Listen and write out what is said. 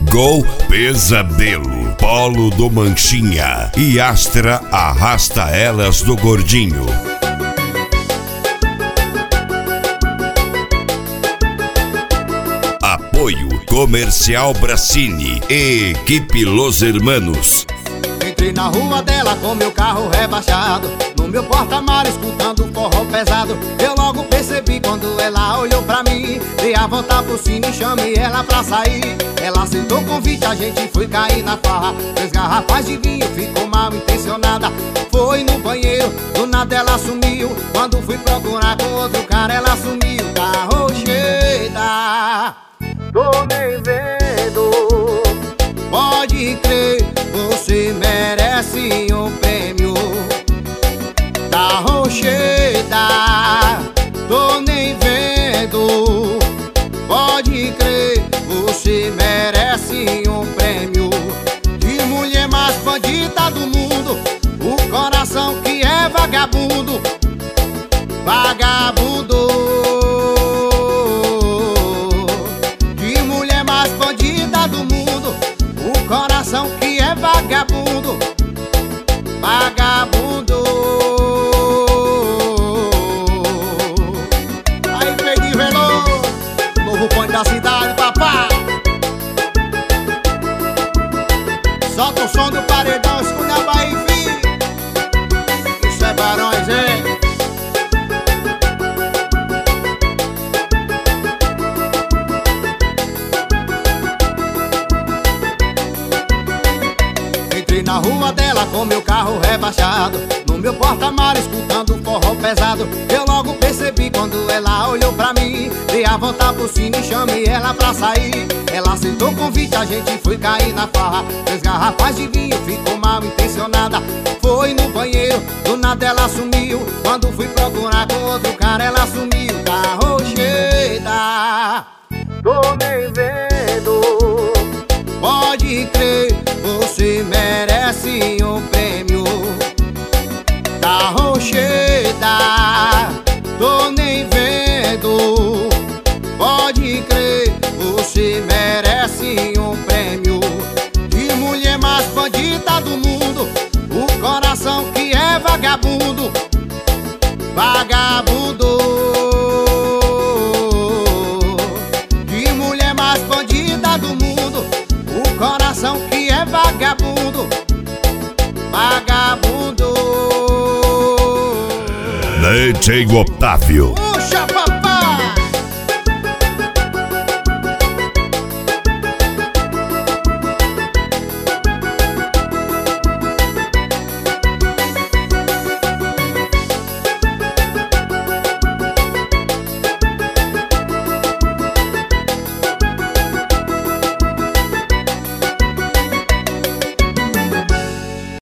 Gol Pesadelo, Polo do Manchinha e Astra Arrasta Elas do Gordinho. Apoio Comercial Bracini e Equipe Los Hermanos. Entrei na rua dela com meu carro rebaixado, no meu porta-mar escutando forró pesado. Eu logo percebi quando ela olhou pra mim, dei a volta por cima e chamei ela pra sair. Ela aceitou o convite, a gente foi cair na farra. 3 garrafas de vinho, ficou mal intencionada. Foi no banheiro, do nada ela sumiu. Quando fui procurar com outro cara, ela sumiu. Tá rocheda, tô nem vendo. Pode crer, você merece um prêmio. Tá rocheda, tô nem vendo. Pode crer, você merece um prêmio. De mulher mais bandida do mundo, o coração que é vagabundo. Vagabundo. De mulher mais bandida do mundo, o coração que é vagabundo. Vagabundo. Aí, Pedro Veloso, novo ponto da cidade, papá. Solta o som do paredão, escuta a Bahia, filho. Isso é Barões, hein? Entrei na rua dela com meu carro rebaixado, no meu porta-mar escutando forró pesado. Eu logo percebi quando ela olhou pra mim, dei a volta por cima e chamei ela pra sair. Ela aceitou o convite, a gente foi cair na farra. 3 garrafas de vinho, ficou mal intencionada. Foi no banheiro, do nada ela sumiu. Quando fui procurar com outro cara, ela sumiu. Tá rocheda, tô nem vendo. Pode crer, você merece um prêmio. Tá rocheda, tô nem vendo. Pode crer, você merece um prêmio. De mulher mais bandida do mundo, o coração que é vagabundo. Vagabundo. De mulher mais bandida do mundo, o coração que é vagabundo. Vagabundo. DJ Otávio. Puxa, papai.